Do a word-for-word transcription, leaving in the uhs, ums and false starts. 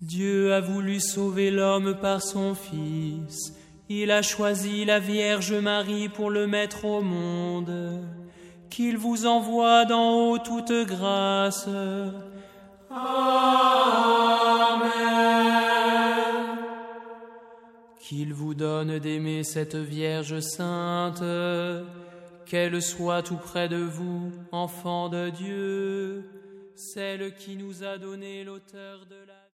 Dieu a voulu sauver l'homme par son Fils. Il a choisi la Vierge Marie pour le mettre au monde. Qu'il vous envoie d'en haut toute grâce. Amen. Qu'il vous donne d'aimer cette Vierge sainte, qu'elle soit tout près de vous, enfant de Dieu, celle qui nous a donné l'auteur de la